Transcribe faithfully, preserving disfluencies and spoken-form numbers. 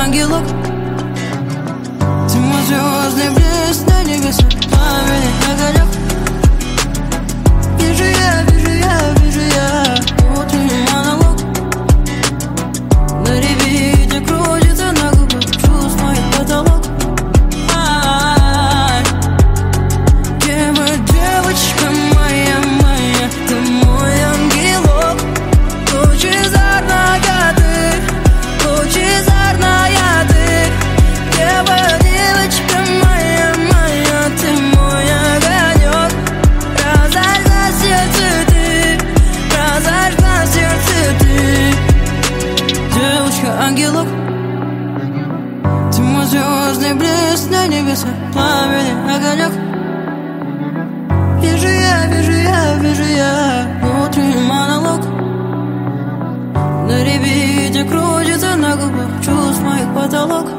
ангелок. Ты мой звездный блеск на небесах, пламенный огонек. Вижу я, вижу я, вижу я утренний монолог. На репите крутится на губах чувств моих потолок. А-а-а. Где вы, девочка моя, моя? Ты мой ангелок. Лучезарная ты, лучезарная ты. Где вы, девочка моя, моя? Ты мой огонек. Разожгла сердце ты, разожгла сердце ты. Девочка, ангелок. Ты мой звездный блеск на небесах, пламенный огонек. Вижу я, вижу я, вижу я утренний монолог. На репите крутится на губах чувств моих потолок.